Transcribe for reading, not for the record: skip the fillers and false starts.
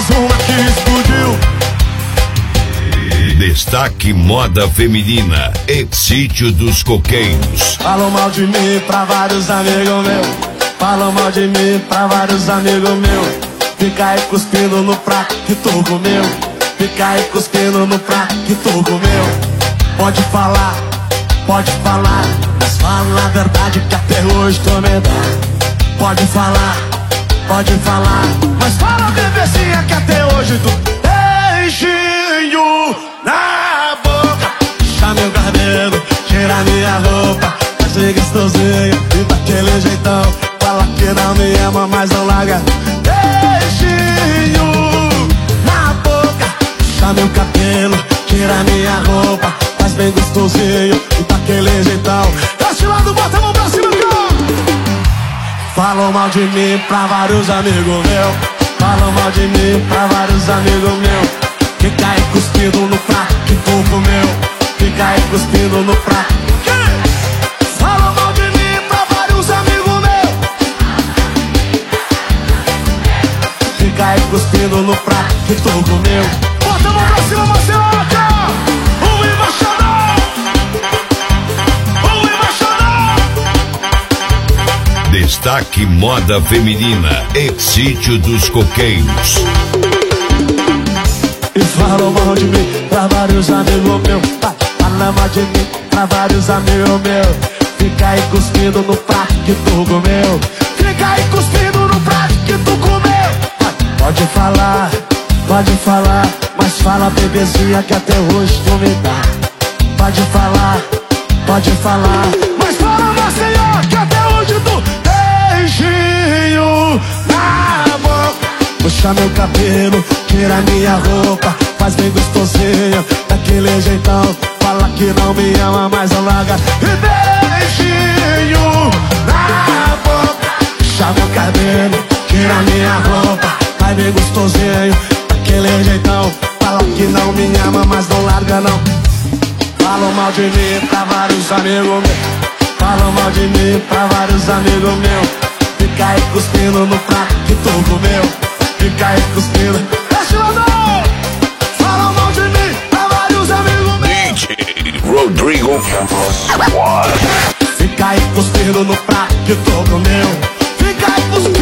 mais uma que explodiu. Destaque moda feminina e Sítio dos Coqueiros. Falam mal de mim pra vários amigos meus. Falam mal de mim pra vários amigos meus. Fica aí cuspindo no prato que tu comeu. Fica aí cuspindo no prato que tu comeu. Pode falar, mas fala a verdade que até hoje tu me dá. Pode falar, mas fala bebezinha que até hoje tu beijinho na boca. Puxa meu cabelo, tira minha roupa, faz ser gostosinho e daquele jeitão. Fala que não me ama, mas não larga. Beijinho na boca. Puxa meu cabelo, tira minha roupa, faz bem gostosinho e daquele jeitão. Desse lado, bota a mão pra cima, cara. Falam mal de mim pra vários amigos meus. Falam mal de mim pra vários amigos meus. Fica aí cuspindo no prato que tu comeu. Fica aí cuspindo no prato. Falam mal de mim pra vários amigos meus. Fica aí cuspindo no prato que tu comeu. Bota a mão pra cima, Marceloca. O embaixador. O embaixador. Destaque moda feminina e Sítio dos Coqueiros. E falam mal de mim pra vários amigos meus. Fala mal de mim pra vários amigos meus. Fica aí cuspindo no prato que tu comeu. Fica aí cuspindo no prato que tu comeu. Pode falar, mas fala bebezinha que até hoje tu me dá. Pode falar, mas fala Maceió que até hoje tu beijinho na boca. Puxa meu cabelo, tira minha roupa, faz bem gostosinho, daquele jeitão. Fala que não me ama, mas não larga. E beijinho na boca. Puxa meu cabelo, tira minha roupa, faz bem gostosinho, daquele jeitão. Fala que não me ama, mas não larga não. Falam mal de mim pra vários amigos meus. Falam mal de mim pra vários amigos meus. Fica aí cuspindo no prato que tu comeu. Fica aí cuspindo. Desce lá não! Falam mal de mim pra vários amigos meus. DJ Rodrigo Campos. Fica aí cuspindo no prato que tu comeu. Fica aí cuspindo.